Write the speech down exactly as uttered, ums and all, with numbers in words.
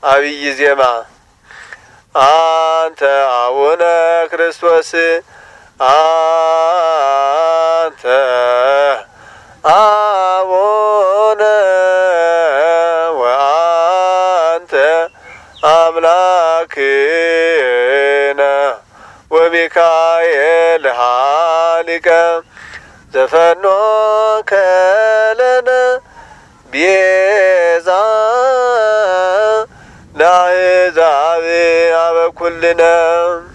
አብይ ዜማ አንተ አቡነ ክርስቶስ አንተ አቡነ ወአንተ አምላክነ ወሚካኤል ሀሊቀ ዘፈኖ ከለነ ቤዛ ለአሕዛብ አበኩልነ